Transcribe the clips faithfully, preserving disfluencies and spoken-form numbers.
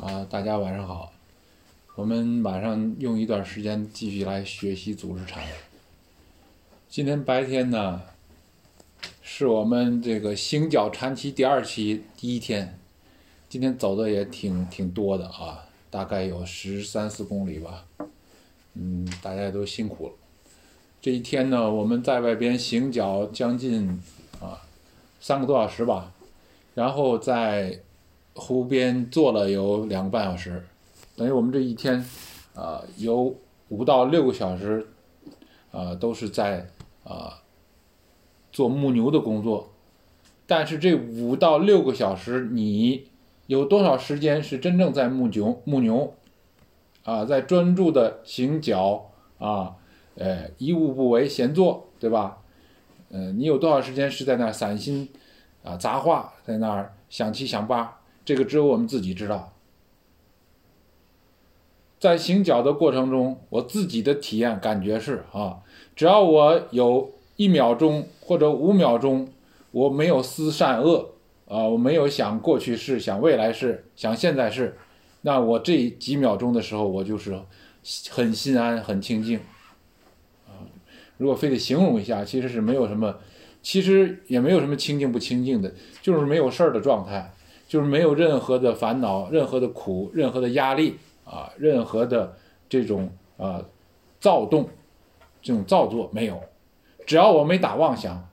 啊，大家晚上好。我们晚上用一段时间继续来学习祖师禅。今天白天呢，是我们这个行脚禅期第二期第一天。今天走的也挺挺多的啊，大概有十三四公里吧。嗯，大家都辛苦了。这一天呢，我们在外边行脚将近啊三个多小时吧，然后在湖边坐了有两个半小时，等于我们这一天啊、呃、有五到六个小时啊、呃、都是在啊、呃、做牧牛的工作。但是这五到六个小时，你有多少时间是真正在牧牛牧牛啊，在专注的行脚啊，呃，一物不为闲坐，对吧？呃，你有多少时间是在那儿散心啊杂话，在那儿想七想八？这个只有我们自己知道。在行脚的过程中，我自己的体验感觉是啊，只要我有一秒钟或者五秒钟，我没有思善恶啊，我没有想过去式、想未来式、想现在式，那我这几秒钟的时候，我就是很心安、很清静啊。如果非得形容一下，其实是没有什么，其实也没有什么清静不清静的，就是没有事儿的状态。就是没有任何的烦恼，任何的苦，任何的压力啊，任何的这种啊躁动，这种造作没有。只要我没打妄想，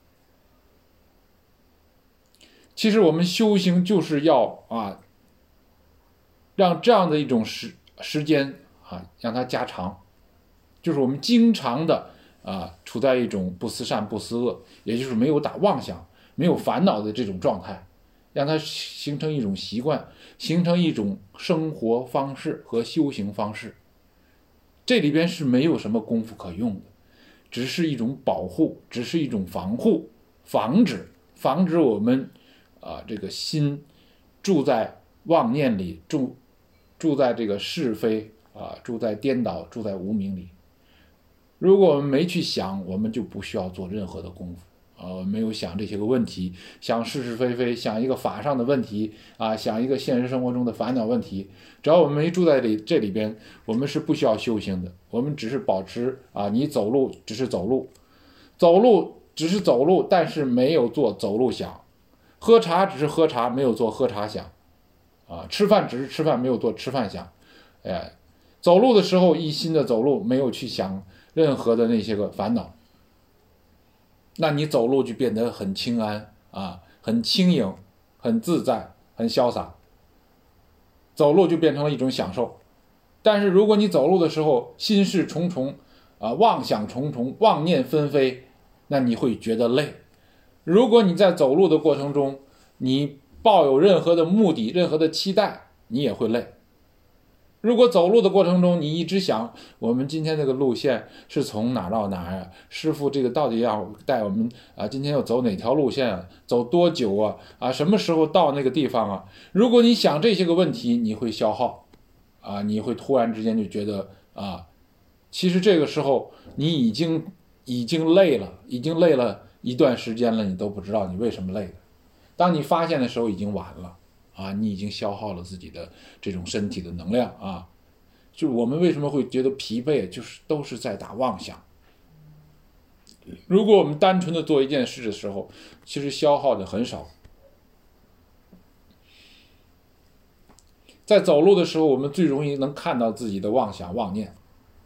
其实我们修行就是要啊，让这样的一种时时间啊，让它加长，就是我们经常的啊处在一种不思善不思恶，也就是没有打妄想、没有烦恼的这种状态。让它形成一种习惯，形成一种生活方式和修行方式。这里边是没有什么功夫可用的，只是一种保护，只是一种防护，防止防止我们啊这个心住在妄念里，住住在这个是非啊，住在颠倒，住在无明里。如果我们没去想，我们就不需要做任何的功夫。呃，没有想这些个问题，想是是非非，想一个法上的问题啊，想一个现实生活中的烦恼问题。只要我们没住在里这里边，我们是不需要修行的。我们只是保持啊，你走路只是走路，走路只是走路，但是没有做走路想；喝茶只是喝茶，没有做喝茶想；啊，吃饭只是吃饭，没有做吃饭想。哎，走路的时候一心的走路，没有去想任何的那些个烦恼。那你走路就变得很清安啊，很轻盈，很自在，很潇洒。走路就变成了一种享受。但是如果你走路的时候心事重重啊，妄想重重，妄念纷飞，那你会觉得累。如果你在走路的过程中，你抱有任何的目的、任何的期待，你也会累。如果走路的过程中，你一直想我们今天这个路线是从哪到哪呀？师傅这个到底要带我们啊？今天要走哪条路线啊？走多久啊？啊，什么时候到那个地方啊？如果你想这些个问题，你会消耗啊，你会突然之间就觉得啊，其实这个时候你已经已经累了，已经累了一段时间了，你都不知道你为什么累了。当你发现的时候，已经晚了。啊，你已经消耗了自己的这种身体的能量啊！就我们为什么会觉得疲惫，就是都是在打妄想。如果我们单纯的做一件事的时候，其实消耗的很少。在走路的时候，我们最容易能看到自己的妄想妄念。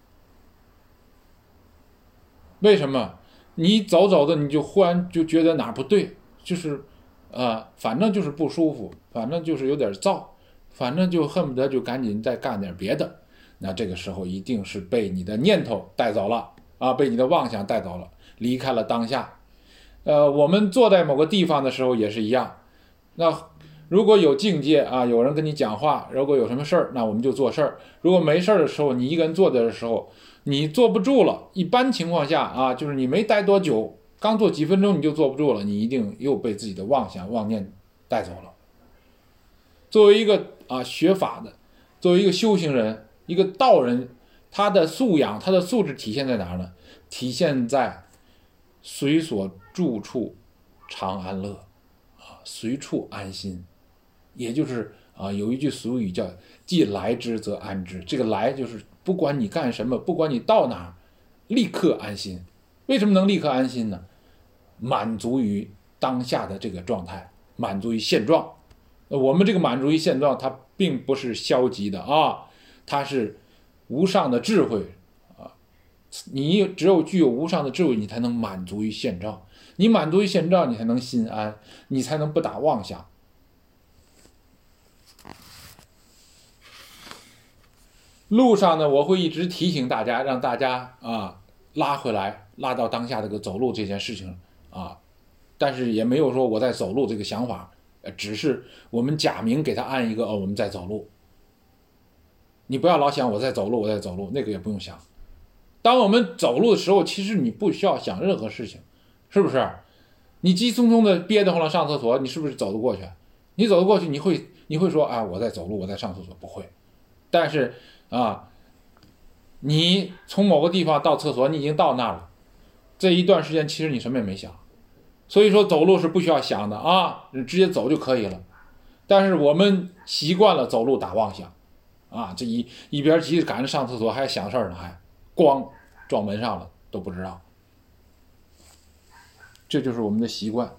为什么？你走走的，你就忽然就觉得哪不对，就是啊，反正就是不舒服，反正就是有点燥，反正就恨不得就赶紧再干点别的。那这个时候一定是被你的念头带走了啊，被你的妄想带走了，离开了当下。呃，我们坐在某个地方的时候也是一样。那如果有境界啊，有人跟你讲话，如果有什么事儿，那我们就做事儿。如果没事儿的时候，你一个人坐在的时候，你坐不住了。一般情况下啊，就是你没待多久。刚坐几分钟你就坐不住了，你一定又被自己的妄想妄念带走了。作为一个啊学法的，作为一个修行人，一个道人，他的素养、他的素质体现在哪儿呢？体现在随所住处常安乐啊，随处安心，也就是啊，有一句俗语叫既来之则安之，这个来就是不管你干什么，不管你到哪儿，立刻安心。为什么能立刻安心呢？满足于当下的这个状态，满足于现状。我们这个满足于现状，它并不是消极的啊，它是无上的智慧啊。你只有具有无上的智慧，你才能满足于现状。你满足于现状，你才能心安，你才能不打妄想。路上呢，我会一直提醒大家，让大家啊拉回来，拉到当下这个走路这件事情啊，但是也没有说我在走路这个想法，呃，只是我们假名给他按一个哦，我们在走路。你不要老想我在走路，我在走路，那个也不用想。当我们走路的时候，其实你不需要想任何事情，是不是？你急匆匆的憋得慌了上厕所，你是不是走得过去？你走得过去，你会你会说啊，我在走路，我在上厕所，不会。但是啊，你从某个地方到厕所，你已经到那儿了，这一段时间其实你什么也没想，所以说走路是不需要想的啊，直接走就可以了。但是我们习惯了走路打妄想啊，这一一边急着赶着上厕所，还想事儿呢，还咣撞门上了都不知道，这就是我们的习惯。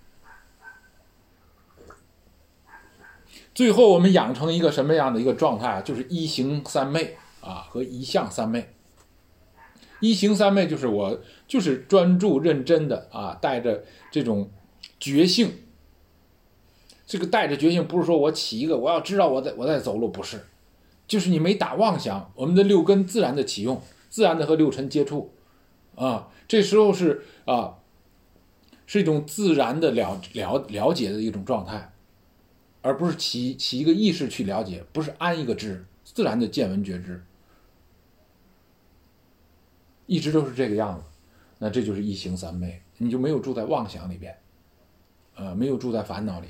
最后我们养成一个什么样的一个状态，就是一行三昧啊和一向三昧。一行三昧就是我就是专注认真的啊，带着这种觉性。这个带着觉性不是说我起一个我要知道我在我在走路，不是，就是你没打妄想，我们的六根自然的启用，自然的和六尘接触啊，这时候是啊是一种自然的了了了解的一种状态。而不是起起一个意识去了解，不是安一个知，自然的见闻觉知，一直都是这个样子。那这就是一行三昧，你就没有住在妄想里边，呃，没有住在烦恼里。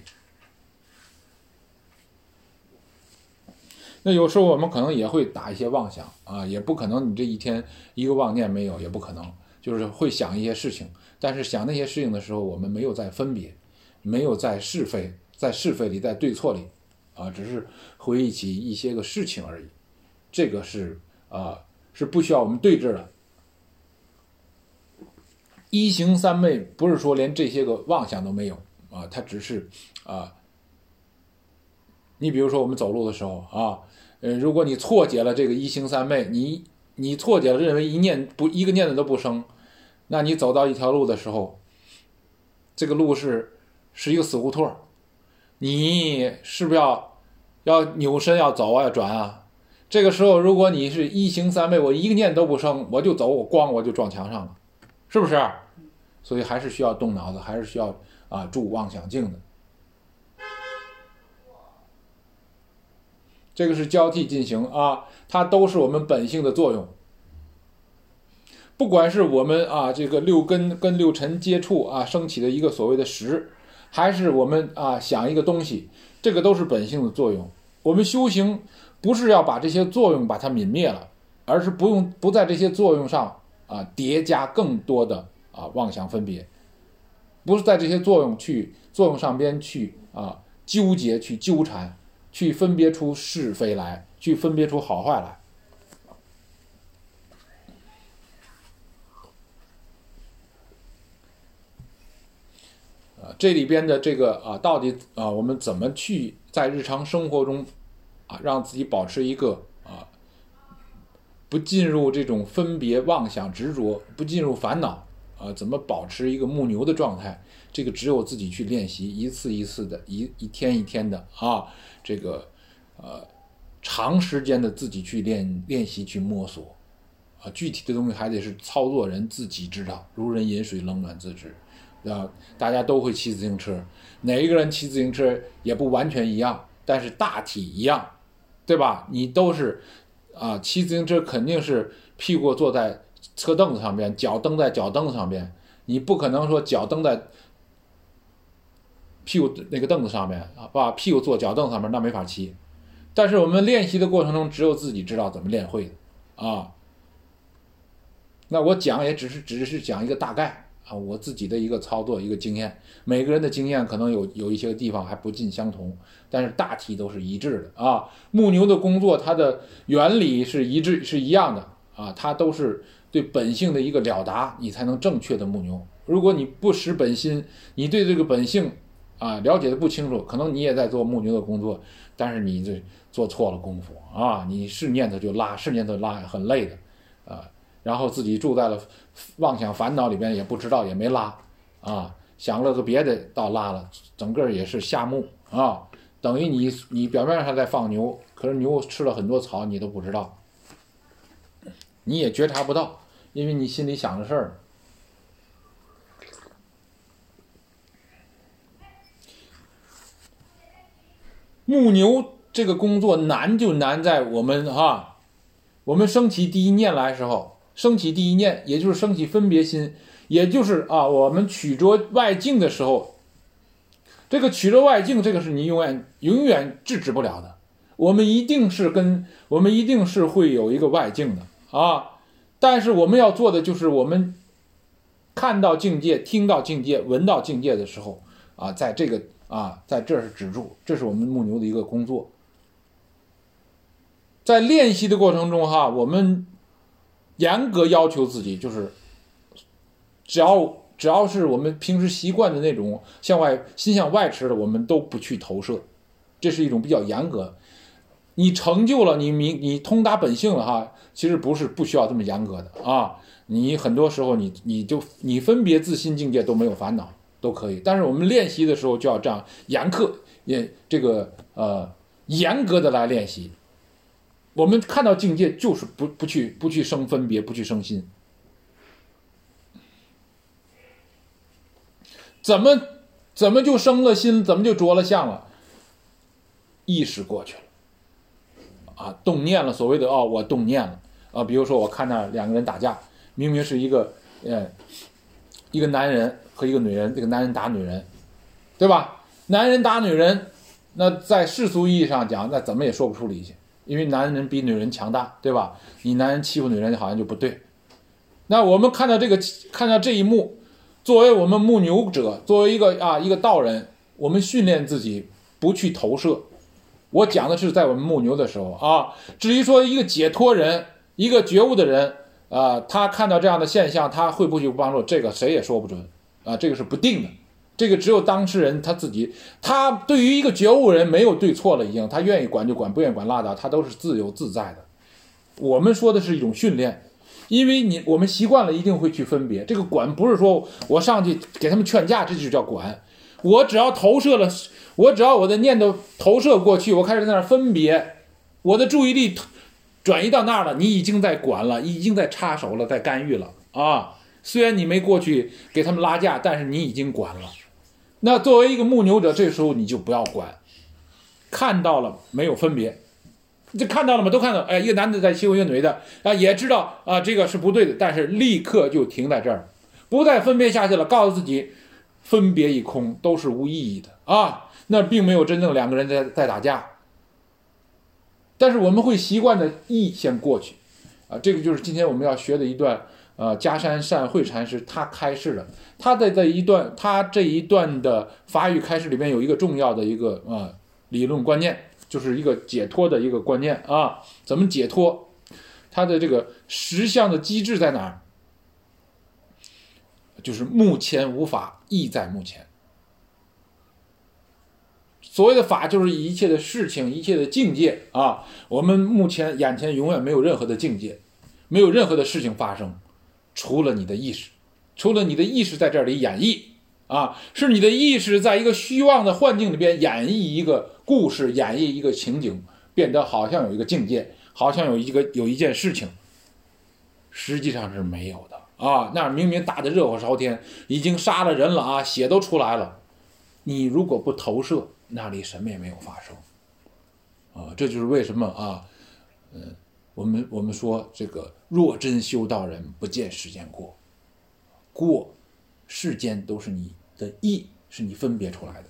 那有时候我们可能也会打一些妄想啊，也不可能你这一天一个妄念没有，也不可能，就是会想一些事情，但是想那些事情的时候，我们没有在分别，没有在是非。在是非里，在对错里，啊，只是回忆起一些个事情而已。这个是啊，是不需要我们对峙的。一行三昧不是说连这些个妄想都没有啊，它只是啊，你比如说我们走路的时候啊，呃，如果你错解了这个一行三昧，你你错解了认为一念不一个念头都不生，那你走到一条路的时候，这个路是是一个死胡同。你是不是要要扭身要走啊要转啊？这个时候如果你是一行三昧，我一个念都不生，我就走，我咣我就撞墙上了，是不是？所以还是需要动脑子，还是需要啊住妄想境的。这个是交替进行啊，它都是我们本性的作用。不管是我们啊这个六根跟六尘接触啊升起的一个所谓的识，还是我们啊想一个东西，这个都是本性的作用。我们修行不是要把这些作用把它泯灭了，而是不用不在这些作用上啊叠加更多的啊妄想分别，不是在这些作用去作用上边去啊纠结去纠缠，去分别出是非来，去分别出好坏来。这里边的这个啊，到底啊，我们怎么去在日常生活中啊，让自己保持一个啊，不进入这种分别妄想执着，不进入烦恼啊，怎么保持一个木牛的状态？这个只有自己去练习，一次一次的，一一天一天的啊，这个呃，长时间的自己去练练习去摸索啊，具体的东西还得是操作人自己知道，如人饮水，冷暖自知。啊，大家都会骑自行车，哪一个人骑自行车也不完全一样，但是大体一样，对吧？你都是啊，骑自行车肯定是屁股坐在车凳子上边，脚蹬在脚蹬子上边，你不可能说脚蹬在屁股那个凳子上面啊，把屁股坐脚凳上面，那没法骑。但是我们练习的过程中，只有自己知道怎么练会的啊。那我讲也只是只是讲一个大概啊，我自己的一个操作一个经验，每个人的经验可能有有一些地方还不尽相同，但是大体都是一致的啊。牧牛的工作它的原理是一致是一样的啊，它都是对本性的一个了达，你才能正确的牧牛。如果你不识本心，你对这个本性啊了解的不清楚，可能你也在做牧牛的工作，但是你这做错了功夫啊，你是念头就拉，是念头拉，很累的啊。然后自己住在了妄想烦恼里边，也不知道也没拉啊，想了个别的倒拉了，整个也是下牧啊，等于你你表面上在放牛，可是牛吃了很多草你都不知道，你也觉察不到，因为你心里想的事儿。牧牛这个工作难就难在我们啊，我们升起第一念来的时候，升起第一念，也就是升起分别心，也就是啊，我们取着外境的时候，这个取着外境，这个是你永远永远制止不了的。我们一定是跟我们一定是会有一个外境的啊，但是我们要做的就是我们看到境界、听到境界、闻到境界的时候啊，在这个啊，在这儿止住，这是我们牧牛的一个工作。在练习的过程中哈，我们严格要求自己，就是只要只要是我们平时习惯的那种向外心向外驰的，我们都不去投射，这是一种比较严格。你成就了，你你你通达本性了哈，其实不是不需要这么严格的啊。你很多时候你你就你分别自心境界都没有烦恼都可以，但是我们练习的时候就要这样严苛也这个呃严格的来练习。我们看到境界就是不不去不去生分别，不去生心。怎么怎么就生了心，怎么就着了相了？意识过去了啊，动念了，所谓的哦，我动念了啊。比如说我看那两个人打架，明明是一个呃一个男人和一个女人，这个男人打女人，对吧？男人打女人，那在世俗意义上讲，那怎么也说不出理去。因为男人比女人强大，对吧？你男人欺负女人好像就不对。那我们看到这个，看到这一幕，作为我们牧牛者，作为一个啊一个道人，我们训练自己不去投射。我讲的是在我们牧牛的时候啊。至于说一个解脱人，一个觉悟的人啊，他看到这样的现象，他会不会有帮助？这个谁也说不准啊，这个是不定的。这个只有当事人他自己，他对于一个觉悟人没有对错了，已经他愿意管就管，不愿意管拉倒，他都是自由自在的。我们说的是一种训练，因为你我们习惯了一定会去分别，这个管不是说我上去给他们劝架，这就叫管。我只要投射了，我只要我的念头投射过去，我开始在那分别，我的注意力转移到那儿了，你已经在管了，已经在插手了，在干预了啊。虽然你没过去给他们拉架，但是你已经管了。那作为一个牧牛者，这时候你就不要管，看到了没有分别，这看到了吗？都看到，哎，一个男的在欺负一个女的啊，也知道啊这个是不对的，但是立刻就停在这儿，不再分别下去了，告诉自己分别一空，都是无意义的啊，那并没有真正两个人在在打架。但是我们会习惯的意先过去啊，这个就是今天我们要学的一段。呃，迦山善慧禅师他开示的，他在这一段他这一段的法语开示里面有一个重要的一个呃理论观念，就是一个解脱的一个观念啊。怎么解脱？他的这个实相的机制在哪儿？就是目前无法，意在目前。所谓的法就是一切的事情，一切的境界啊。我们目前眼前永远没有任何的境界，没有任何的事情发生。除了你的意识，除了你的意识在这里演绎啊，是你的意识在一个虚妄的幻境里边演绎一个故事，演绎一个情景，变得好像有一个境界，好像有一个有一件事情，实际上是没有的啊。那明明打得热火朝天，已经杀了人了啊，血都出来了，你如果不投射，那里什么也没有发生啊。这就是为什么啊，嗯。我们我们说这个若真修道人，不见世间过，过世间都是你的意，是你分别出来的。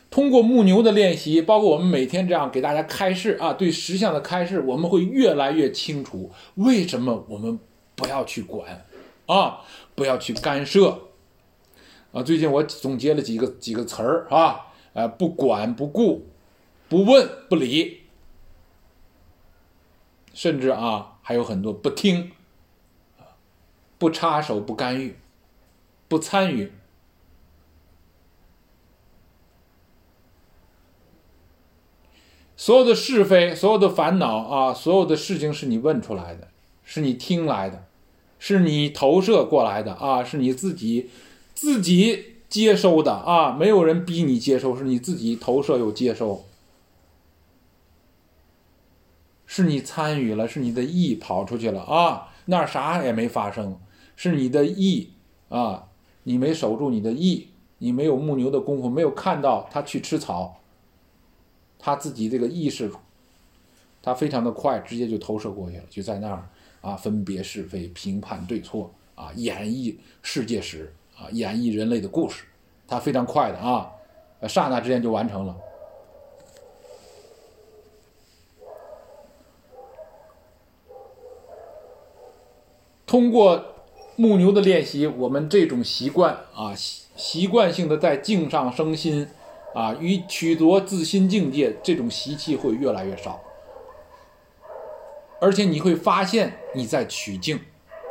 通过牧牛的练习，包括我们每天这样给大家开示啊，对实相的开示，我们会越来越清楚为什么我们不要去管啊，不要去干涉啊。最近我总结了几个几个词儿啊，呃，不管不顾，不问不理，甚至啊还有很多不听、不插手、不干预、不参与。所有的是非，所有的烦恼啊，所有的事情是你问出来的，是你听来的，是你投射过来的啊，是你自己自己接收的啊，没有人逼你接收，是你自己投射又接收，是你参与了，是你的意跑出去了啊，那儿啥也没发生，是你的意啊，你没守住你的意，你没有牧牛的功夫，没有看到他去吃草。他自己这个意识，他非常的快，直接就投射过去了，就在那儿啊，分别是非，评判对错啊，演绎世界史啊，演绎人类的故事，他非常快的啊，刹那之间就完成了。通过牧牛的练习，我们这种习惯啊，习惯性的在境上生心。啊，与取夺自心境界这种习气会越来越少，而且你会发现你在取境。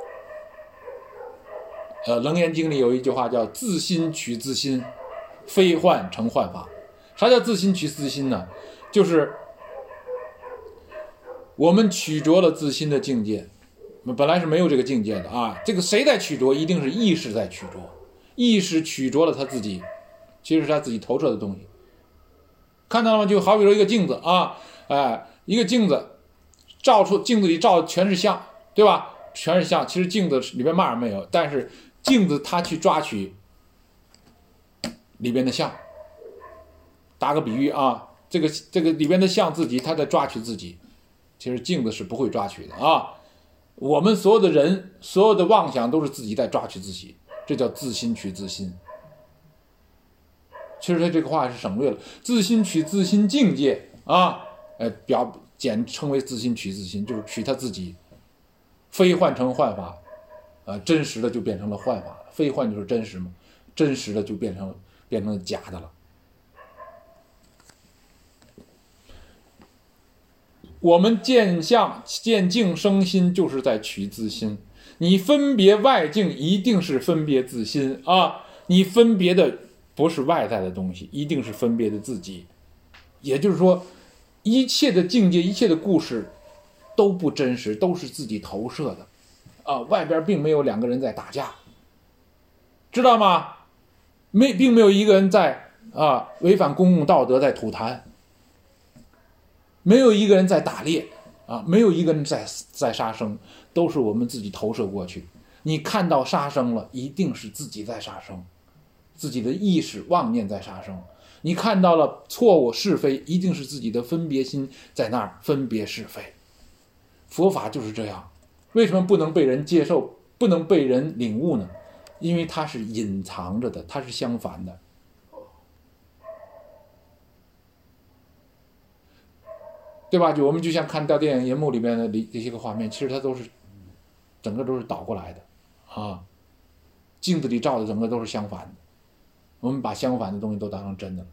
呃，《楞严经》里有一句话叫“自心取自心，非幻成幻法”。啥叫自心取自心呢？就是我们取着了自心的境界，本来是没有这个境界的啊。这个谁在取着？一定是意识在取着，意识取着了他自己。其实是他自己投射的东西，看到了吗？就好比说一个镜子啊，哎，一个镜子照出镜子里照的全是相，对吧？全是相，其实镜子里面嘛也没有，但是镜子它去抓取里边的相。打个比喻啊，这个这个里边的相自己，它在抓取自己，其实镜子是不会抓取的啊。我们所有的人，所有的妄想都是自己在抓取自己，这叫自心取自心。其实他这个话是省略了，自心取自心境界啊，呃，表简称为自心取自心，就是取他自己，非幻成幻法，呃，真实的就变成了幻法，非幻就是真实嘛，真实的就变成变成了假的了。我们见相见境生心，就是在取自心。你分别外境，一定是分别自心啊，你分别的不是外在的东西，一定是分别的自己。也就是说，一切的境界，一切的故事都不真实，都是自己投射的啊！外边并没有两个人在打架，知道吗？没，并没有一个人在啊违反公共道德在吐痰，没有一个人在打猎啊，没有一个人在在杀生，都是我们自己投射过去。你看到杀生了，一定是自己在杀生。自己的意识妄念在杀生，你看到了错误是非，一定是自己的分别心在那儿分别是非。佛法就是这样，为什么不能被人接受，不能被人领悟呢？因为它是隐藏着的，它是相反的。对吧？就我们就像看到电影银幕里面的这些个画面，其实它都是整个都是倒过来的啊，镜子里照的整个都是相反的。我们把相反的东西都当成真的了，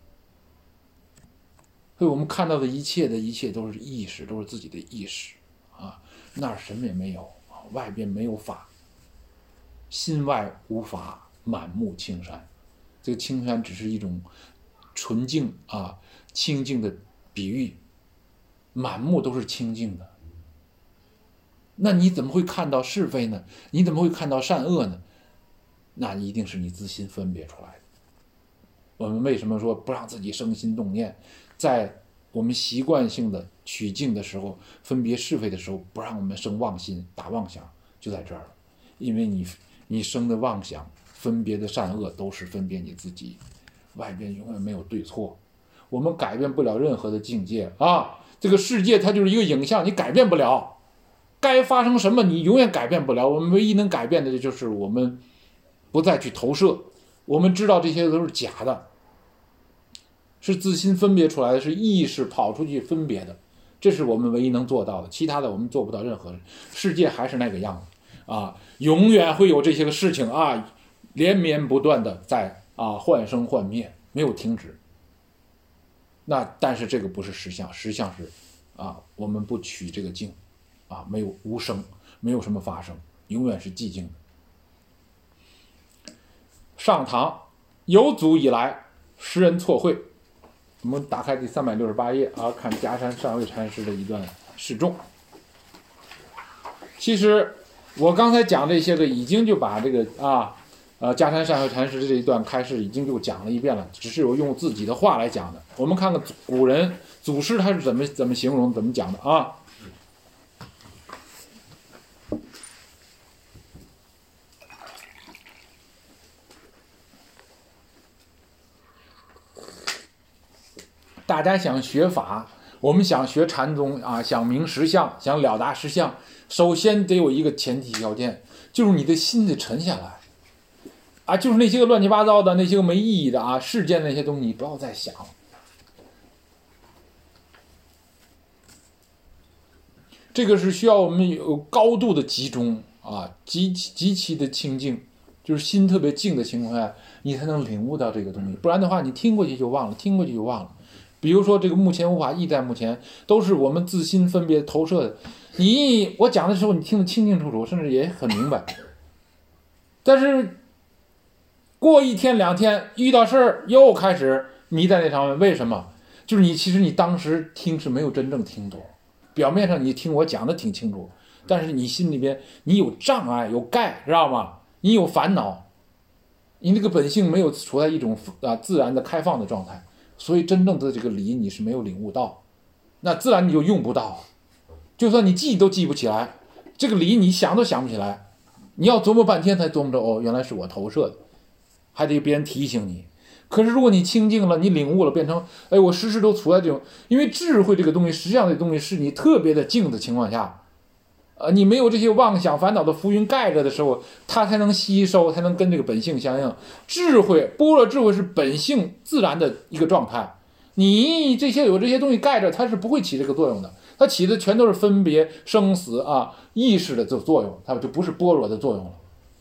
所以我们看到的一切的一切都是意识，都是自己的意识啊，那儿什么也没有，外边没有法，心外无法，满目青山。这个青山只是一种纯净啊清净的比喻，满目都是清净的。那你怎么会看到是非呢？你怎么会看到善恶呢？那一定是你自心分别出来的。我们为什么说不让自己生心动念？在我们习惯性的取境的时候，分别是非的时候，不让我们生妄心，打妄想，就在这儿了。因为你你生的妄想，分别的善恶，都是分别你自己，外边永远没有对错。我们改变不了任何的境界啊！这个世界它就是一个影像，你改变不了。该发生什么，你永远改变不了。我们唯一能改变的就是我们不再去投射。我们知道这些都是假的， 是自心分别出来的，是意识跑出去分别的，这是我们唯一能做到的，其他的我们做不到任何。世界还是那个样子啊，永远会有这些个事情啊，连绵不断的在啊幻生幻灭，没有停止。那但是这个不是实相，实相是啊，我们不取这个静啊，没有无声，没有什么发生，永远是寂静的。上堂有祖以来，时人错会。我们打开第三百六十八页啊，看夹山上位禅师的一段示众。其实我刚才讲这些个，已经就把这个啊，呃，夹山上位禅师的这一段开示已经就讲了一遍了，只是我用自己的话来讲的。我们看看古人祖师他是怎么怎么形容、怎么讲的啊？大家想学法，我们想学禅宗啊，想明实相，想了达实相，首先得有一个前提条件，就是你的心得沉下来啊，就是那些个乱七八糟的、那些个没意义的啊世间的那些东西，你不要再想。这个是需要我们有高度的集中啊，极极其的清净，就是心特别静的情况下，你才能领悟到这个东西。不然的话，你听过去就忘了，听过去就忘了。比如说这个目前无法意在目前，都是我们自心分别投射的。你我讲的时候，你听得清清楚楚，甚至也很明白。但是过一天两天，遇到事儿又开始迷在那上面，为什么？就是你其实你当时听是没有真正听懂，表面上你听我讲的挺清楚，但是你心里边你有障碍，有盖，知道吗？你有烦恼，你那个本性没有处在一种啊自然的开放的状态。所以真正的这个理你是没有领悟到，那自然你就用不到，就算你记都记不起来，这个理你想都想不起来，你要琢磨半天才琢磨着，哦，原来是我投射的，还得别人提醒你。可是如果你清净了，你领悟了，变成哎，我时时都处在这种，因为智慧这个东西，实际上这东西是你特别的静的情况下，呃，你没有这些妄想烦恼的浮云盖着的时候，它才能吸收，才能跟这个本性相应。智慧，般若智慧是本性自然的一个状态。你这些有这些东西盖着，它是不会起这个作用的。它起的全都是分别生死啊意识的这作用，它就不是般若的作用了。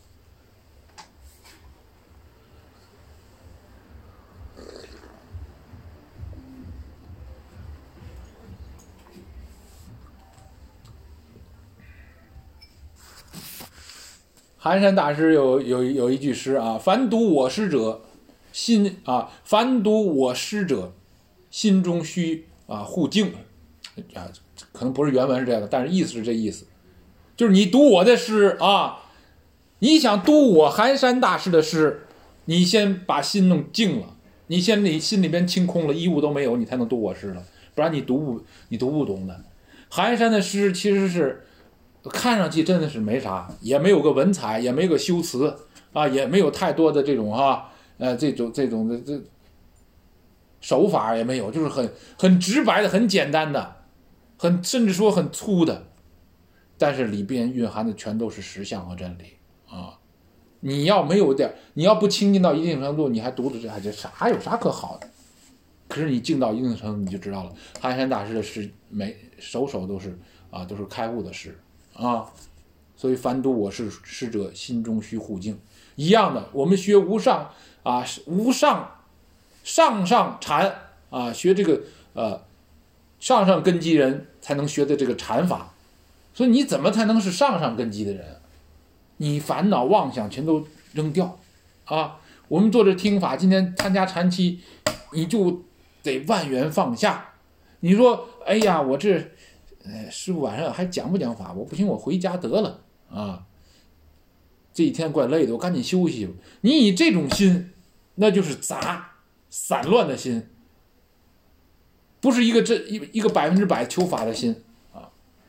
寒山大师有有有一句诗啊，凡读我师者，心啊，凡读我师者，心中须啊护静啊，可能不是原文是这样的，但是意思是这意思，就是你读我的诗啊，你想读我寒山大师的诗，你先把心弄静了，你先你心里边清空了，一物都没有，你才能读我诗了，不然你读不你读不懂的。寒山的诗其实是。看上去真的是没啥，也没有个文采，也没有个修辞啊，也没有太多的这种哈，呃，这种这种的这手法也没有，就是很很直白的、很简单的，很甚至说很粗的，但是里边蕴含的全都是实相和真理啊！你要没有点，你要不清净到一定程度，你还读着这还这啥有啥可好的？可是你静到一定程度，你就知道了。寒山大师的诗，每首首都是啊，都是开悟的诗。啊，所以凡读我是师者，心中须护静。一样的，我们学无上啊，无上上上禅啊，学这个呃上上根基人才能学的这个禅法。所以你怎么才能是上上根基的人？你烦恼妄想全都扔掉啊！我们做这听法，今天参加禅期，你就得万缘放下。你说，哎呀，我这。哎，师傅晚上还讲不讲法？我不行，我回家得了啊！这一天怪累的，我赶紧休息。你以这种心，那就是杂、散乱的心，不是一个这一一个百分之百求法的心啊。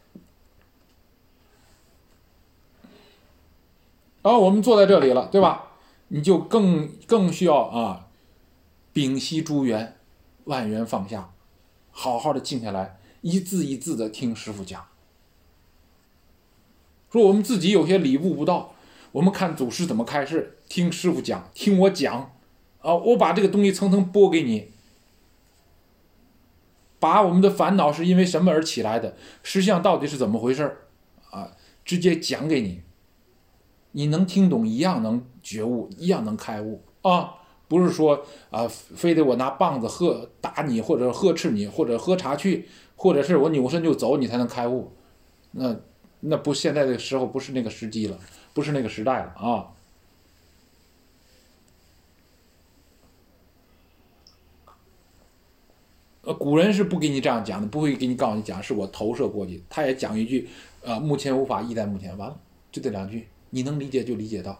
然后我们坐在这里了，对吧？你就更更需要啊，屏息诸缘，万缘放下，好好的静下来。一字一字的听师傅讲，说我们自己有些理悟不到，我们看祖师怎么开示，听师傅讲，听我讲，啊，我把这个东西层层剥给你， 把我们的烦恼是因为什么而起来的，实际上到底是怎么回事啊，直接讲给你，你能听懂，一样能觉悟，一样能开悟啊。不是说啊，非得我拿棒子喝打你，或者呵斥你，或者喝茶去，或者是我扭身就走，你才能开悟。那那不，现在的时候不是那个时机了，不是那个时代了啊。呃，古人是不给你这样讲的，不会给你告诉你讲，是我投射过去。他也讲一句，呃，目前无法，意在目前，完了，就这两句，你能理解就理解到。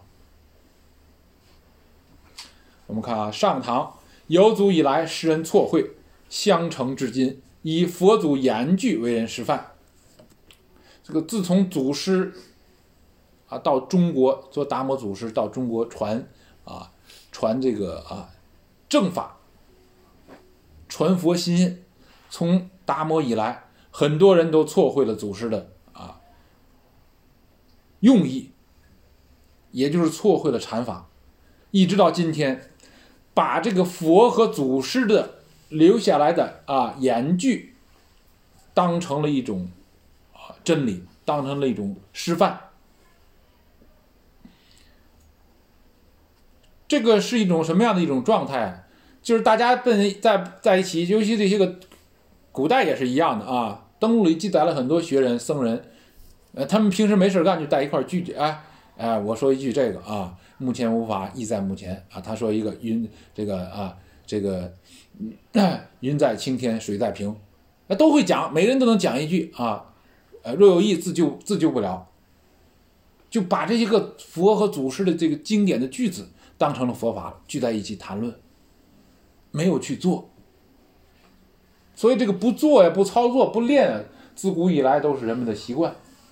我们看啊，上唐有祖以来，世人错会，相承至今，以佛祖言句为人示范。这个自从祖师啊到中国做达摩祖师，到中国传啊传这个啊正法，传佛心，从达摩以来，很多人都错会了祖师的啊用意，也就是错会了禅法，一直到今天。把这个佛和祖师的留下来的啊言句当成了一种啊真理，当成了一种示范。这个是一种什么样的一种状态？就是大家在在一起，尤其这些个古代也是一样的啊。登录里记载了很多学人僧人，呃，他们平时没事干就在一块聚聚，哎哎，我说一句这个啊。目前无法，意在目前啊。他说一个云，这个啊，这个、嗯、云在青天，水在平，那都会讲，每个人都能讲一句啊。呃，若有意自救，自救不了，就把这些个佛和祖师的这个经典的句子当成了佛法，聚在一起谈论，没有去做。所以这个不做呀，不操作，不练，自古以来都是人们的习惯，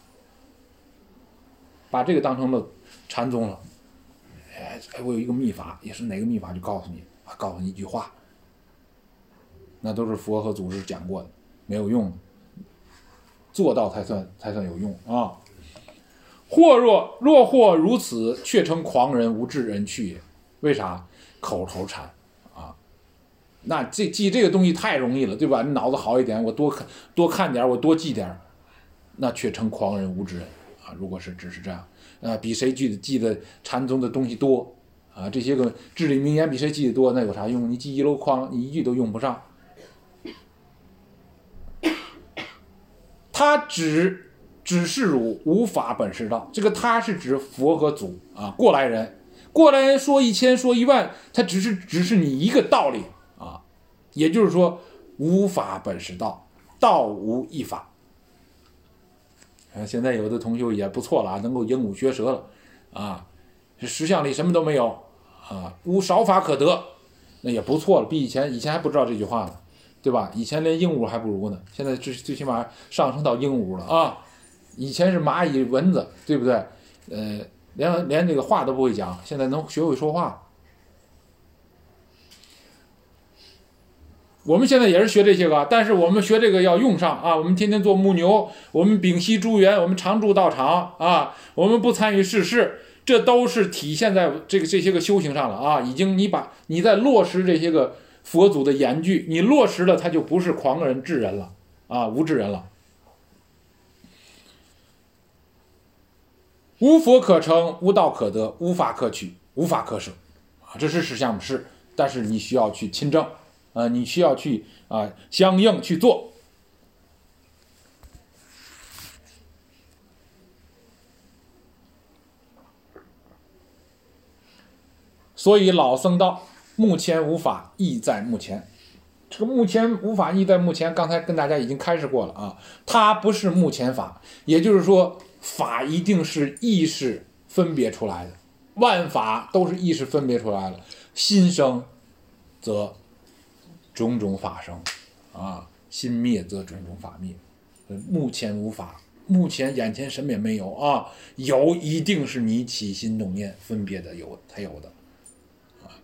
把这个当成了禅宗了。哎，我有一个秘法，也是哪个秘法就告诉你，告诉你一句话，那都是佛和祖师讲过的，没有用的，做到才算才算有用啊。或若若或如此，却称狂人无智人去也。为啥？口头禅啊。那这记这个东西太容易了，对吧？你脑子好一点，我多看多看点，我多记点，那却称狂人无智人啊。如果是只是这样。啊，比谁记的记的禅宗的东西多啊？这些个至理名言比谁记得多，那有啥用？你记一箩筐，你一句都用不上。他只只是汝无法本是道，这个他是指佛和祖啊，过来人，过来人说一千说一万，他只是只是你一个道理啊，也就是说无法本是道，道无一法。现在有的同学也不错了啊，能够鹦鹉学舌了啊，实相里什么都没有啊，无少法可得，那也不错了，比以前以前还不知道这句话呢，对吧？以前连鹦鹉还不如呢，现在最最起码上升到鹦鹉了啊。以前是蚂蚁蚊子，对不对？呃，连连这个话都不会讲，现在能学会说话。我们现在也是学这些个，但是我们学这个要用上啊！我们天天做牧牛，我们屏息诸缘，我们常驻道场啊，我们不参与世事，这都是体现在这个这些个修行上了啊！已经你把你在落实这些个佛祖的言句，你落实了，他就不是狂人智人了啊，无智人了。无佛可成，无道可得，无法可取，无法可舍啊！这是实相是，但是你需要去亲证。啊，你需要去啊，相应去做。所以老僧道：目前无法，意在目前。这个目前无法，意在目前，刚才跟大家已经开示过了啊，它不是目前法，也就是说，法一定是意识分别出来的，万法都是意识分别出来了，心生则种种法生啊，心灭则种种法灭。目前无法，目前眼前什么也没有啊，有一定是你起心动念分别的有才有的啊。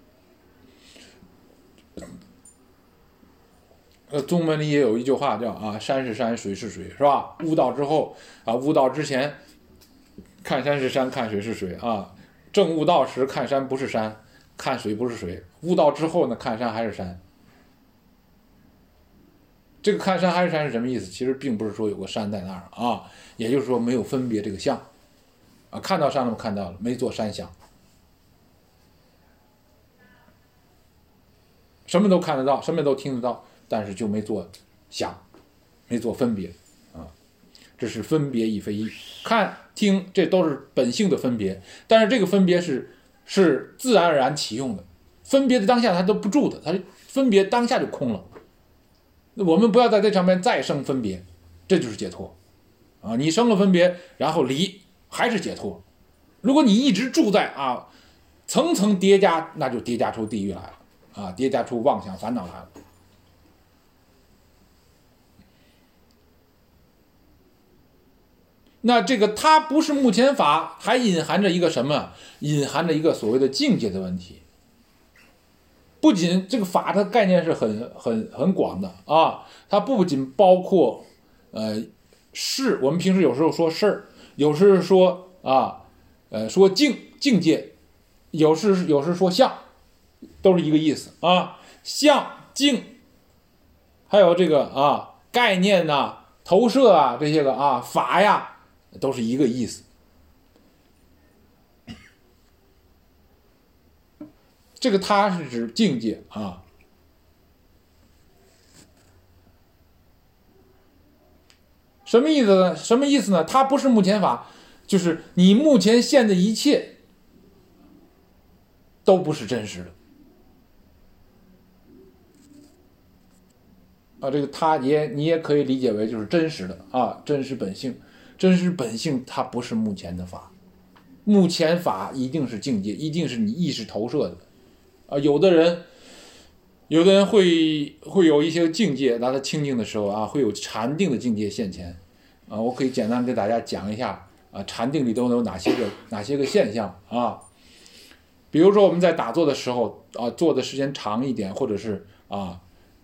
呃，宗门里也有一句话叫啊，山是山，水是水，是吧？悟道之后啊，悟道之前看山是山，看水是水啊。正悟道时看山不是山，看水不是水。悟道之后呢，看山还是山。 这个看山还是山是什么意思？其实并不是说有个山在那儿啊，也就是说没有分别这个相啊，看到山了看到了，没做山相，什么都看得到，什么都听得到，但是就没做相，没做分别啊，这是分别亦非一。看听这都是本性的分别，但是这个分别是是自然而然启用的，分别的当下它都不住的，它分别当下就空了。我们不要在这上面再生分别，这就是解脱啊！你生了分别，然后离，还是解脱。如果你一直住在啊层层叠加，那就叠加出地狱来了啊，叠加出妄想烦恼来了。那这个它不是目前法，还隐含着一个什么？隐含着一个所谓的境界的问题。不仅这个法它概念是很很很广的啊，它不仅包括呃事，我们平时有时候说事儿，有时说啊呃说境境界，有时有时说相，都是一个意思啊。相境，还有这个啊概念呐、啊、投射啊这些个啊法呀，都是一个意思。这个它是指境界啊，什么意思呢？什么意思呢？它不是目前法，就是你目前现的一切都不是真实的啊。这个它也你也可以理解为就是真实的啊，真实本性，真实本性它不是目前的法，目前法一定是境界，一定是你意识投射的。啊，有的人，有的人会会有一些境界，当他清净的时候啊，会有禅定的境界现前，啊，我可以简单给大家讲一下啊，禅定里都有哪些个哪些个现象啊？比如说我们在打坐的时候啊，坐的时间长一点，或者是啊，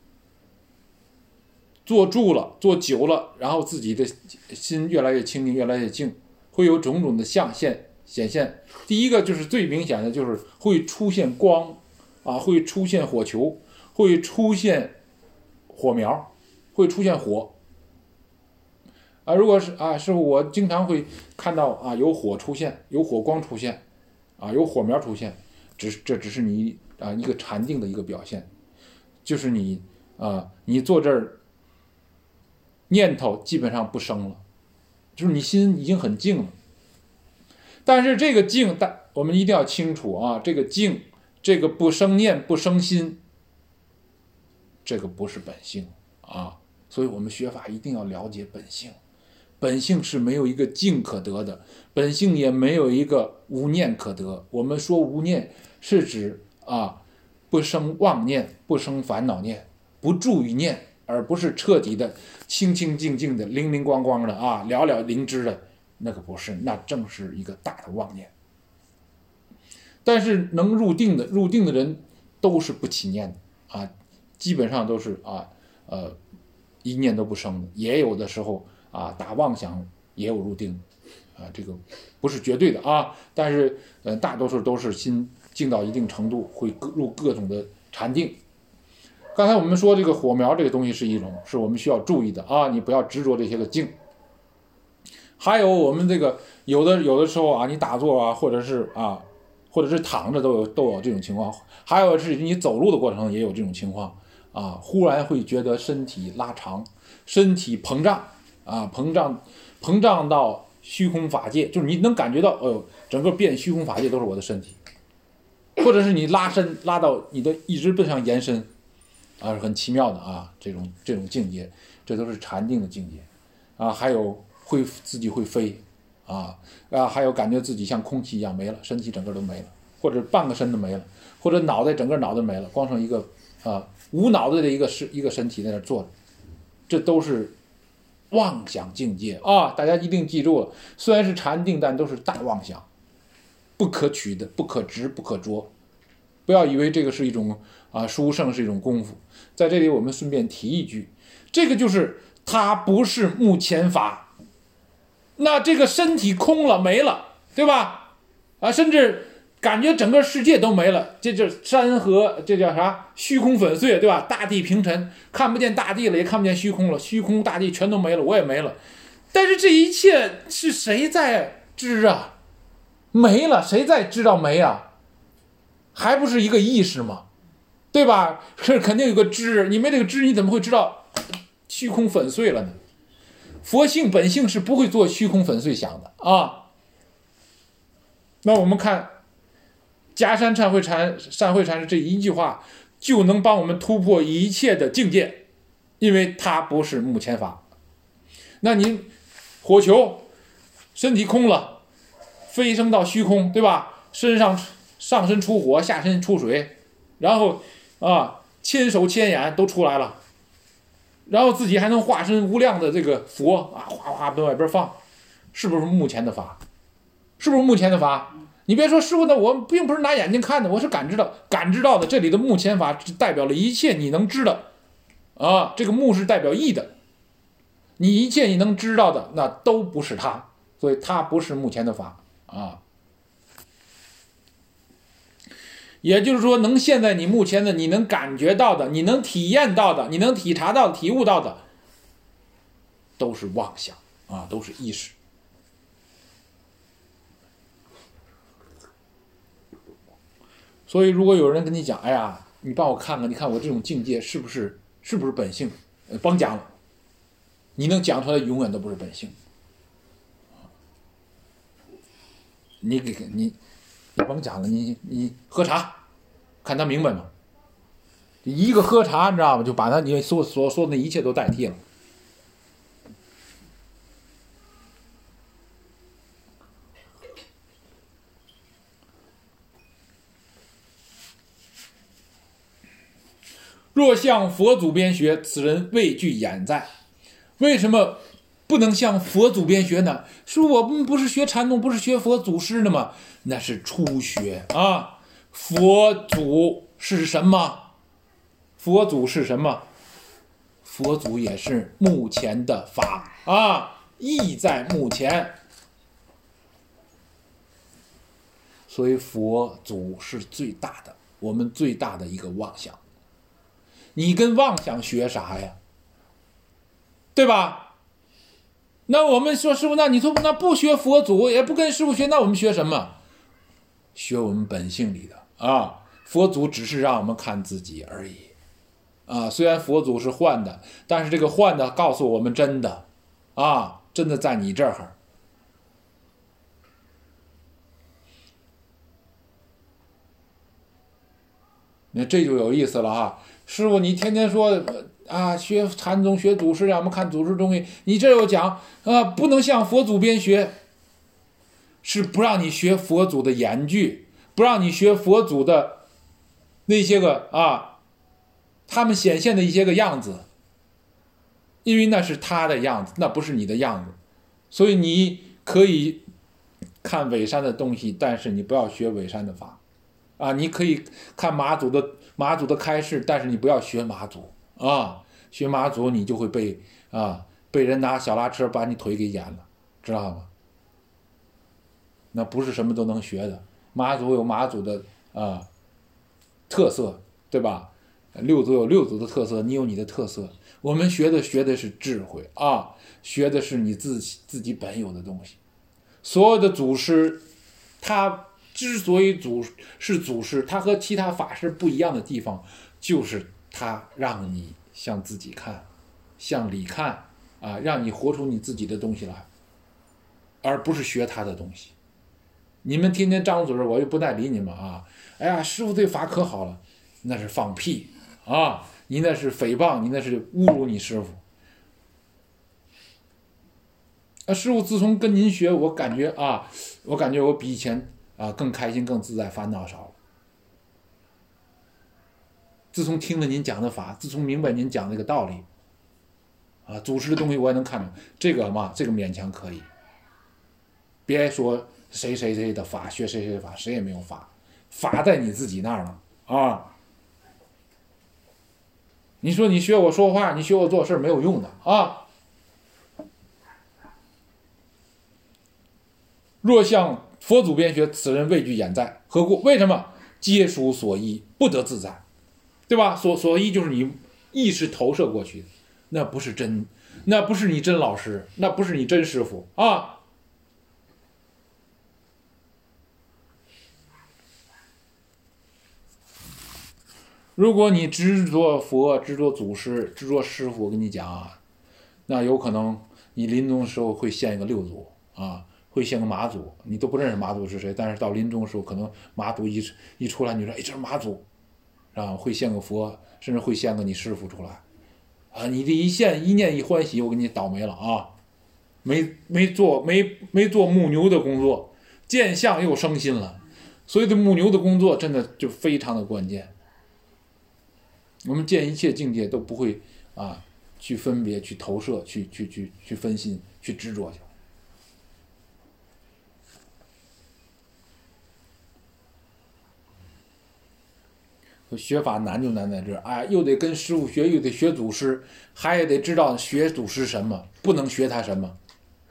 坐住了，坐久了，然后自己的心越来越清净，越来越静，会有种种的象现显现。第一个就是最明显的，就是会出现光。啊，会出现火球，会出现火苗，会出现火。啊，如果是啊，师傅，我经常会看到啊，有火出现，有火光出现，啊，有火苗出现，只是这只是你啊一个禅定的一个表现，就是你啊，你坐这儿，念头基本上不生了，就是你心已经很静了。但是这个静，但我们一定要清楚啊，这个静。这个不生念不生心，这个不是本性啊，所以我们学法一定要了解本性。本性是没有一个静可得的，本性也没有一个无念可得。我们说无念是指啊不生妄念，不生烦恼念，不住于念，而不是彻底的清清净净的灵灵光光的啊了了灵知的，那个不是，那正是一个大的妄念。但是能入定的入定的人都是不起念的啊，基本上都是啊呃一念都不生的，也有的时候啊打妄想也有入定啊，这个不是绝对的啊，但是呃大多数都是心静到一定程度会入各种的禅定。刚才我们说这个火苗这个东西是一种，是我们需要注意的啊，你不要执着这些个静。还有我们这个有的有的时候啊，你打坐啊，或者是啊。或者是躺着都有都有这种情况，还有是你走路的过程也有这种情况啊，忽然会觉得身体拉长，身体膨胀啊，膨胀膨胀到虚空法界，就是你能感觉到，哦呦，整个变虚空法界都是我的身体，或者是你拉伸拉到你的一直奔向延伸啊，是很奇妙的啊，这种这种境界，这都是禅定的境界啊，还有会自己会飞。啊啊，还有感觉自己像空气一样没了，身体整个都没了，或者半个身都没了，或者脑袋整个脑袋没了，光剩一个啊无脑袋的一个是一个身体在那坐着，这都是妄想境界啊！大家一定记住了，虽然是禅定，但都是大妄想，不可取的，不可执，不可着。不要以为这个是一种啊殊胜，是一种功夫。在这里我们顺便提一句，这个就是它不是目前法。那这个身体空了没了，对吧？啊，甚至感觉整个世界都没了，这这山河这叫啥？虚空粉碎，对吧？大地平沉，看不见大地了，也看不见虚空了，虚空大地全都没了，我也没了。但是这一切是谁在知啊？没了，谁在知道没啊？还不是一个意识吗？对吧？是肯定有个知，你没这个知，你怎么会知道虚空粉碎了呢？佛性本性是不会做虚空粉碎想的啊。那我们看夹山忏悔禅善慧禅师这一句话，就能帮我们突破一切的境界，因为它不是目前法。那你火球身体空了，飞升到虚空，对吧？身上上身出火，下身出水，然后啊，千手千眼都出来了，然后自己还能化身无量的这个佛啊，哗哗往外边放，是不是目前的法？是不是目前的法？你别说师傅呢，我并不是拿眼睛看的，我是感知到，感知到的。这里的目前法代表了一切你能知的啊，这个目是代表意的，你一切你能知道的，那都不是它，所以它不是目前的法啊。也就是说，能现在你目前的，你能感觉到的，你能体验到的，你能体察到、体悟到的，都是妄想啊，都是意识。所以，如果有人跟你讲，哎呀，你帮我看看，你看我这种境界是不是是不是本性？呃，甭讲了，你能讲出来，永远都不是本性。你给你，你甭讲了，你你喝茶，看他明白吗？一个喝茶，你知道吗？就把他你所所说的那一切都代替了。若向佛祖边学，此人畏惧眼在。为什么不能向佛祖边学呢？说我们不是学禅宗，不是学佛祖师的吗？那是初学啊。佛祖是什么？佛祖是什么？佛祖也是目前的法啊，意在目前。所以佛祖是最大的，我们最大的一个妄想。你跟妄想学啥呀？对吧？那我们说师傅，那你说那不学佛祖，也不跟师傅学，那我们学什么？学我们本性里的啊。佛祖只是让我们看自己而已啊。虽然佛祖是幻的，但是这个幻的告诉我们真的啊，真的在你这儿。那这就有意思了哈。师傅，你天天说啊，学禅宗学祖师，让我们看祖师东西，你这又讲啊，不能向佛祖边学，是不让你学佛祖的言句，不让你学佛祖的那些个啊，他们显现的一些个样子，因为那是他的样子，那不是你的样子，所以你可以看伪山的东西，但是你不要学伪山的法。啊，你可以看马祖的马祖的开示，但是你不要学马祖啊！学马祖你就会被啊被人拿小拉车把你腿给碾了，知道吗？那不是什么都能学的。马祖有马祖的啊特色，对吧？六祖有六祖的特色，你有你的特色。我们学的学的是智慧啊，学的是你自己自己本有的东西。所有的祖师，他之所以祖是祖师，他和其他法师不一样的地方，就是他让你向自己看，向里看啊，让你活出你自己的东西来，而不是学他的东西。你们天天张嘴，我就不带理你们啊！哎呀，师傅对法可好了，那是放屁啊！你那是诽谤，你那是侮辱你师傅。啊，师傅自从跟您学，我感觉啊，我感觉我比以前啊更开心、更自在，烦恼少了。自从听了您讲的法，自从明白您讲那个道理，啊，祖师的东西我也能看懂，这个嘛，这个勉强可以。别说谁谁谁的法，学谁谁的法，谁也没有法，法在你自己那儿呢啊！你说你学我说话，你学我做事没有用的啊！若向佛祖边学，此人畏惧眼在。何何故？为什么？皆属所依，不得自在，对吧？所所依就是你意识投射过去的，那不是真，那不是你真老师，那不是你真师傅啊。如果你执着佛、执着祖师、执着师傅，我跟你讲啊，那有可能你临终的时候会现一个六祖啊，会现个马祖，你都不认识马祖是谁，但是到临终的时候，可能马祖一一出来，你说哎，这是马祖，啊，会现个佛，甚至会现个你师傅出来，啊，你这一现一念一欢喜，我给你倒霉了啊，没没做没没做木牛的工作，见相又生心了，所以这木牛的工作真的就非常的关键。我们见一切境界都不会啊去分别、去投射、去去去去分心、去执着去。学法难就难在这儿，哎，又得跟师傅学，又得学祖师，还得知道学祖师什么，不能学他什么。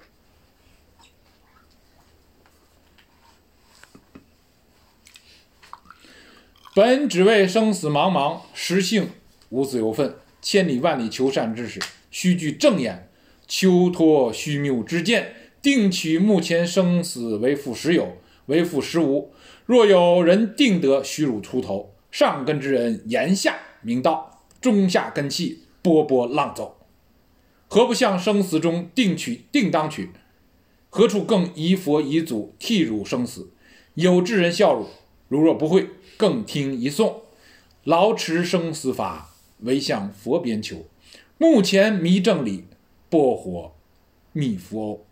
本只为生死茫茫，实性无自由分。千里万里求善知识，须具正眼，求脱虚谬之见，定取目前生死为复实有，为复实无。若有人定得虚辱出头，上根之人言下明道，中下根器波波浪走。何不向生死中定取定当取？何处更疑佛疑祖，替汝生死？有智人笑汝，如若不会，更听一诵。劳持生死法，唯向佛边求。目前迷正理，拨火觅佛欧。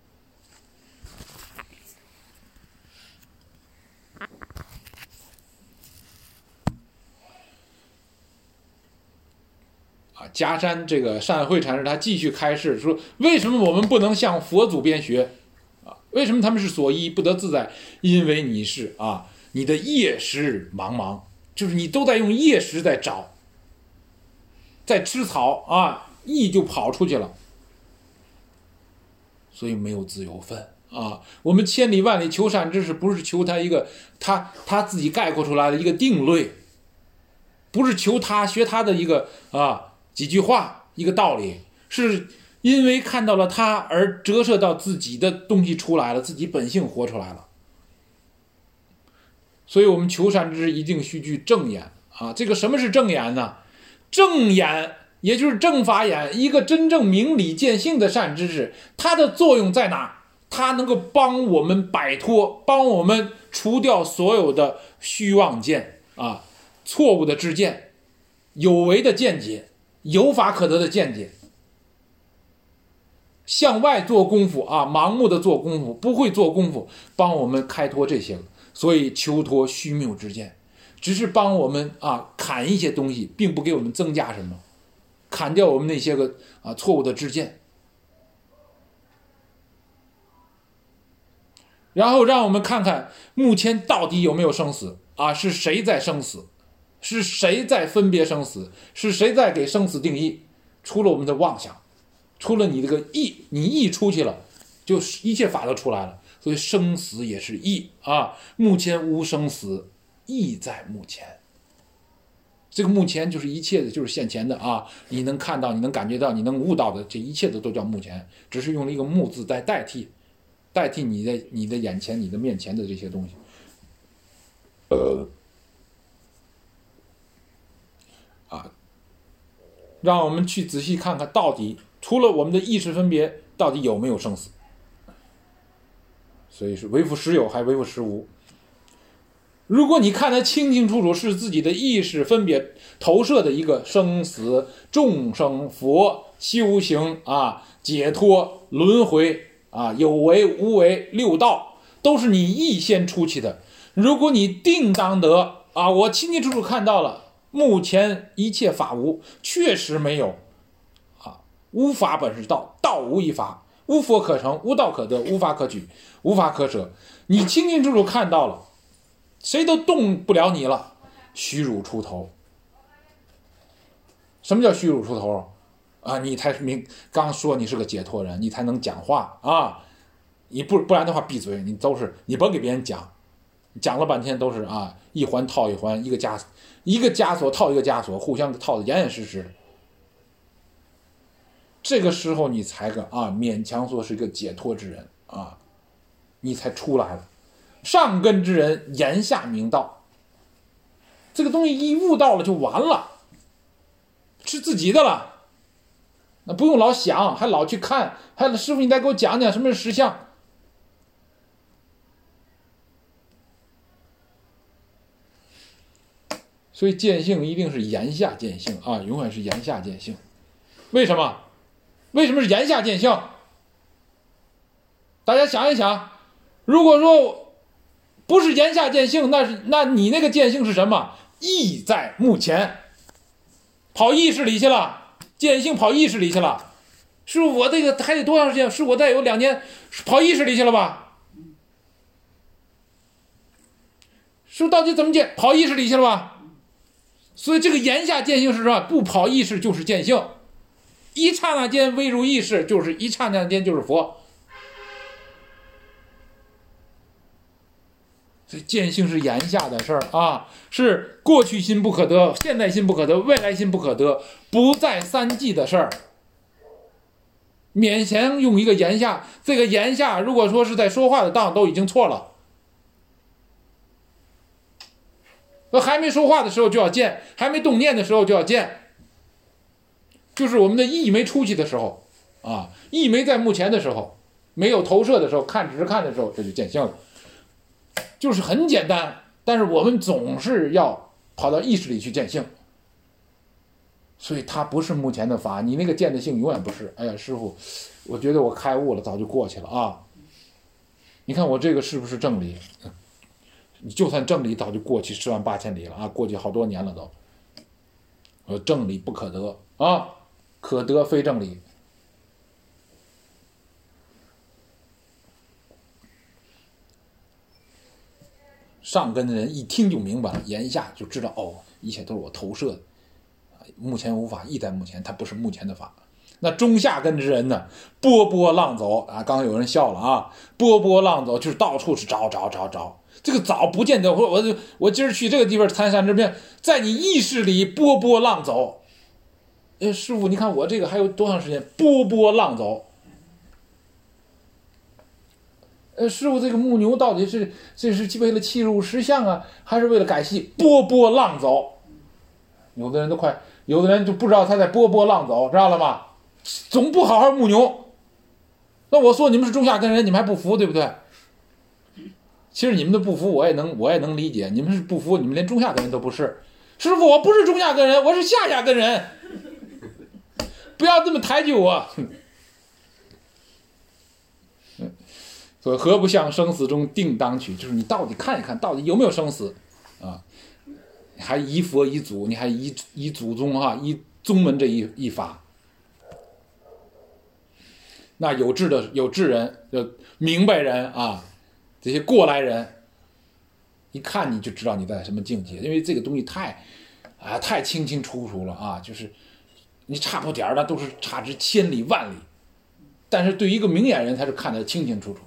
啊，夹山这个善慧禅师他继续开示说，为什么我们不能向佛祖边学啊？为什么他们是所依不得自在？因为你是啊，你的业识茫茫，就是你都在用业识在找，在吃草啊，意就跑出去了，所以没有自由分啊。我们千里万里求善知识，不是求他一个他他自己概括出来的一个定论，不是求他学他的一个啊几句话一个道理，是因为看到了他而折射到自己的东西出来了，自己本性活出来了。所以我们求善知识一定须具正眼啊。这个什么是正眼呢？正眼也就是正法眼，一个真正明理见性的善知识，它的作用在哪？它能够帮我们摆脱，帮我们除掉所有的虚妄见啊，错误的知见，有为的见解，有法可得的见解。向外做功夫啊，盲目的做功夫，不会做功夫，帮我们开脱这些个。所以求脱虚谬之见，只是帮我们啊砍一些东西，并不给我们增加什么，砍掉我们那些个啊错误的知见，然后让我们看看目前到底有没有生死啊？是谁在生死？是谁在分别生死？是谁在给生死定义？除了我们的妄想，除了你这个意，你意出去了，就一切法都出来了。所以生死也是意啊，目前无生死，意在目前。这个目前就是一切的，就是现前的啊，你能看到，你能感觉到，你能悟到的，这一切的都叫目前，只是用了一个目字在代替，代替你的你的眼前、你的面前的这些东西。呃，啊，让我们去仔细看看到底除了我们的意识分别，到底有没有生死。所以是为复实有，还为复实无。如果你看得清清楚楚，是自己的意识分别投射的一个生死、众生、佛、修行啊、解脱、轮回啊、有为无为、六道，都是你意先出去的。如果你定当得啊，我清清楚楚看到了，目前一切法无，确实没有啊，无法本是道，道无一法，无佛可成，无道可得，无法可取，无法可舍。你清清楚楚看到了，谁都动不了你了，虚辱出头。什么叫虚辱出头啊？你才明刚说你是个解脱人，你才能讲话啊！你不不然的话闭嘴，你都是你甭给别人讲讲了半天都是啊，一环套一环，一个枷一个枷锁套一个枷锁，互相套的严严实实的。这个时候你才个啊勉强说是一个解脱之人啊，你才出来了。上根之人言下明道，这个东西一悟到了就完了，是自己的了。那不用老想，还老去看，还师傅你再给我讲讲什么是实相。所以见性一定是言下见性啊，永远是言下见性。为什么？为什么是言下见性？大家想一想，如果说不是言下见性，那是那你那个见性是什么？意在目前，跑意识里去了。见性跑意识里去了，是我这个还得多长时间？是我再有两年跑意识里去了吧？是到底怎么见？跑意识里去了吧？所以这个言下见性是什么？不跑意识就是见性，一刹那间微入意识，就是一刹那间就是佛。所以见性是言下的事儿啊，是过去心不可得，现在心不可得，未来心不可得，不在三际的事儿。勉强用一个言下，这个言下如果说是在说话的当都已经错了。还没说话的时候就要见，还没动念的时候就要见，就是我们的意没出去的时候啊，意没在目前的时候，没有投射的时候，看只是看的时候，这就见性了。就是很简单，但是我们总是要跑到意识里去见性，所以它不是目前的法，你那个见的性永远不是。哎呀，师傅，我觉得我开悟了，早就过去了啊！你看我这个是不是正理？你就算正理，早就过去十万八千里了啊，过去好多年了都。呃，正理不可得啊，可得非正理。上根的人一听就明白了，言下就知道哦，一切都是我投射的，目前无法，意在目前，它不是目前的法。那中下根之人呢，波波浪走啊，刚才有人笑了啊，波波浪走就是到处是找找找找，这个找不见得我我我今儿去这个地方参山这边，在你意识里波波浪走。哎，师傅，你看我这个还有多长时间？波波浪走。呃，师傅，这个木牛到底是这是为了契入实相啊，还是为了改戏？波波浪走，有的人都快，有的人就不知道他在波波浪走，知道了吗？总不好好木牛。那我说你们是中下根人，你们还不服，对不对？其实你们的不服，我也能我也能理解，你们是不服，你们连中下根人都不是。师傅，我不是中下根人，我是下下根人，不要这么抬举我。所以何不向生死中定当取，就是你到底看一看到底有没有生死啊？还依佛依祖，你还依依祖宗啊，依宗门这一一法。那有智的有智人，有明白人啊，这些过来人，一看你就知道你在什么境界，因为这个东西太啊太清清楚楚了啊，就是你差不点儿的都是差之千里万里，但是对于一个明眼人，他是看得清清楚楚。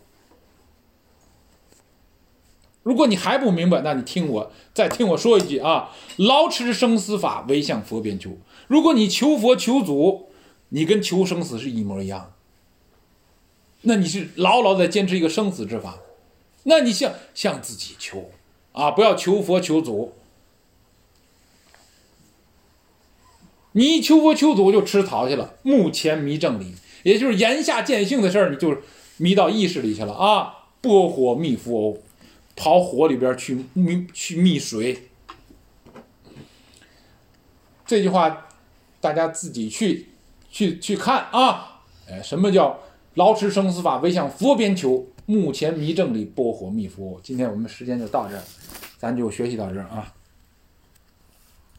如果你还不明白，那你听我再听我说一句啊，劳持生死法，唯向佛边求。如果你求佛求祖，你跟求生死是一模一样，那你是牢牢的坚持一个生死之法，那你向向自己求啊，不要求佛求祖。你一求佛求祖就吃草去了，目前迷正理，也就是言下见性的事儿，你就迷到意识里去了啊，拨火觅伏欧。跑火里边去觅去觅水，这句话大家自己去去去看啊！哎，什么叫劳持生死法，唯向佛边求？目前迷正理，拨火觅伏。今天我们时间就到这儿，咱就学习到这儿啊。